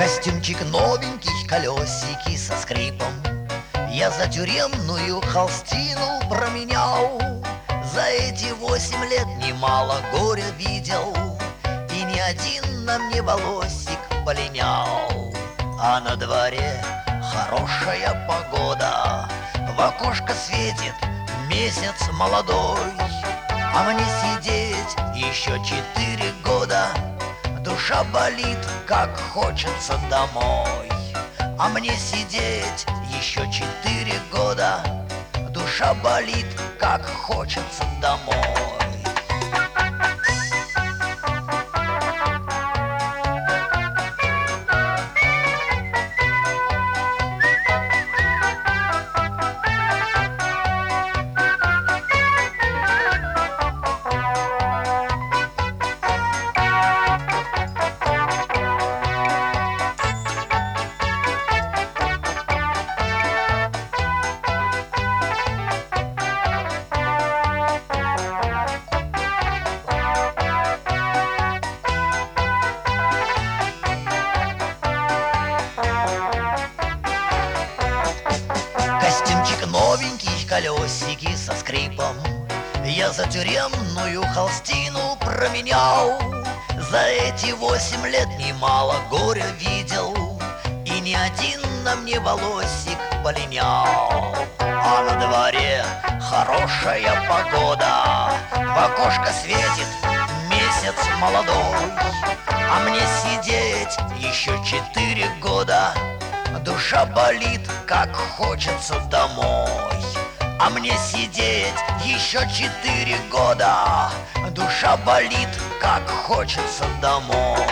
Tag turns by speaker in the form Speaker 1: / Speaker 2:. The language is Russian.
Speaker 1: Костюмчик новенький, колесики со скрипом я за тюремную холстину променял. За эти 8 лет немало горя видел, и ни один на мне волосик полинял. А на дворе хорошая погода, в окошко светит месяц молодой. А мне сидеть еще 4 года, душа болит, как хочется домой. А мне сидеть еще 4 года, душа болит, как хочется домой. Костюмчик новенький, колесики со скрипом я за тюремную холстину променял. За эти 8 лет немало горя видел, и ни один на мне волосик полинял. А на дворе хорошая погода, в окошко светит месяц молодой. А мне сидеть еще 4 года, душа болит, как хочется домой. А мне сидеть еще 4 года, душа болит, как хочется домой.